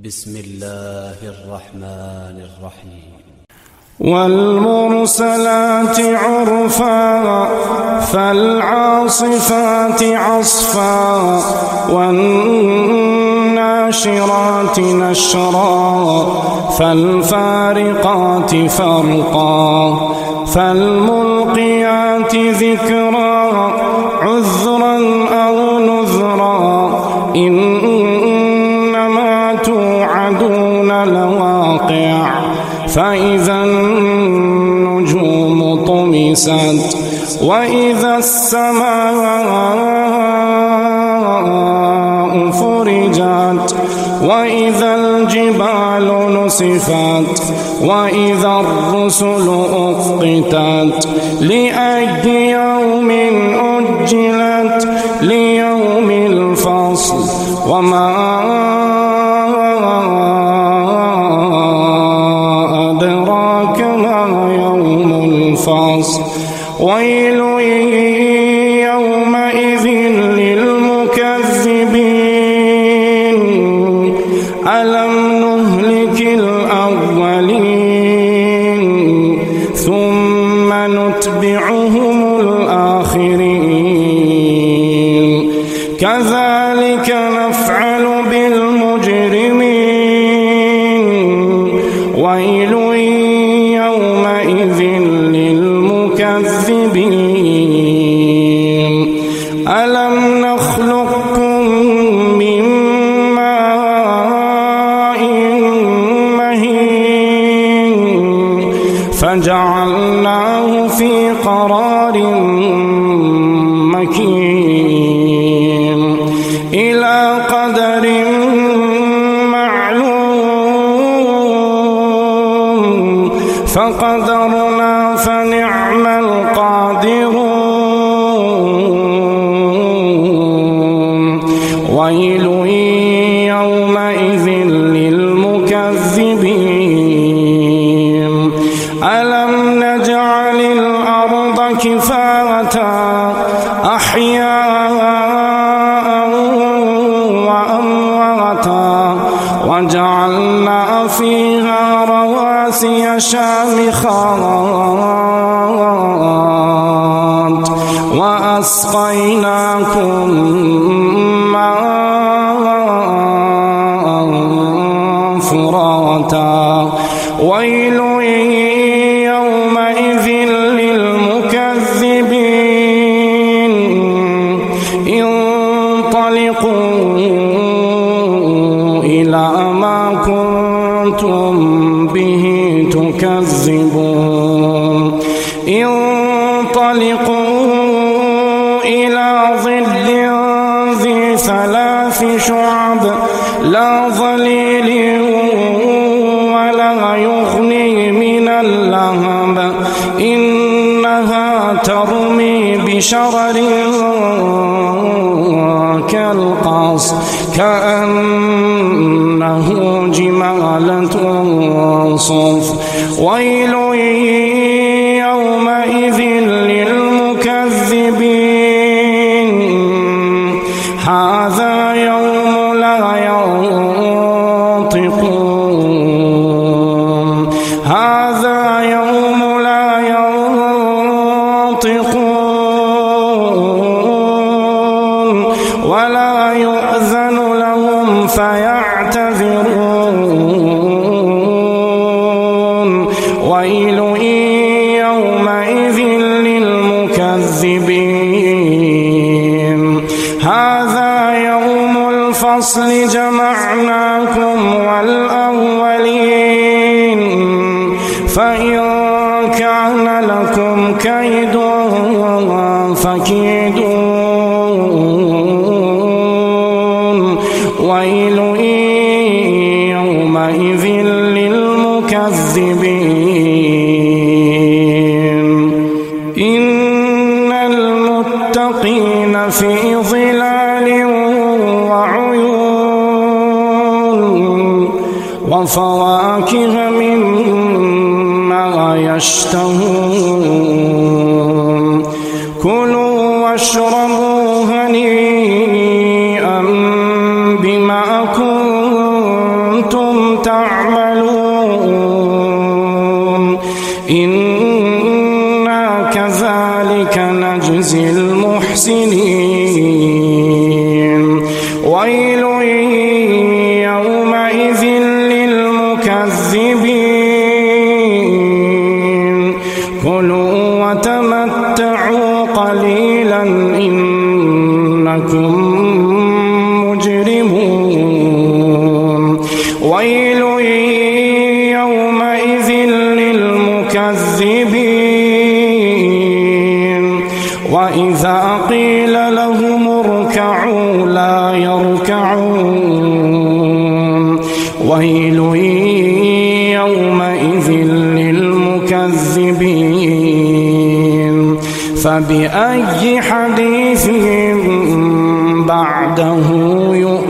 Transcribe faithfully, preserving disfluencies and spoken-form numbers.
بسم الله الرحمن الرحيم والمرسلات عرفا فالعاصفات عصفا والناشرات نشرا فالفارقات فرقا فالملقيات ذكرا عذرا أو نذرا إنما توعدون لواقع فإذا النجوم طمست وإذا السماء فرجت وإذا الجبال نسفت وإذا الرسل أقتت لأي يوم أجلت ليوم الفصل وما أدراك ما يوم الفصل ويل يومئذ للمكذبين ألم نهلك الأولين ثم نتبعهم الآخرين كذلك نفعل بالمجرمين ويل يومئذ للمكذبين ألم نخلقكم من ماء مهين فجعلناه في قرار مكين إلى قدر معلوم فقدرنا فنعم القادرون ويل يومئذ للمكذبين ألم نجعل الأرض كفاتا أحياء وأمواتا وجعلنا فيها رواسي شامخات وأسقيناكم ماء فراتا ويل يومئذ للمكذبين انطلقوا إلى ما كنتم به تكذبون انطلقوا إلى ظل ذي ثلاث شعب لا ظليل ولا يغني من اللهب إنها ترمي بشرر كالقصر كأنه جمالة صفر ويل يومئذ للمكذبين هذا يوم لا ينطقون هذا يوم لا ينطقون ولا يؤذن لهم فيعتذرون ويل يومئذ للمكذبين هذا يوم الفصل جمعناكم والأولين فإن كان لكم كيد فكيدون ويل يومئذ للمكذبين إن المتقين في ظلال وعيون وفواكه مما يشتهون كلوا واشربوا هنيئا بما كنتم كنتم تعملون إنا كذلك نجزي المحسنين ويل يومئذ للمكذبين كلوا وتمتعوا قليلا إنكم مجرمون ويل يومئذ للمكذبين وإذا قيل لهم اركعوا لا يركعون ويل يومئذ للمكذبين فبأي حديث بعده يؤمنون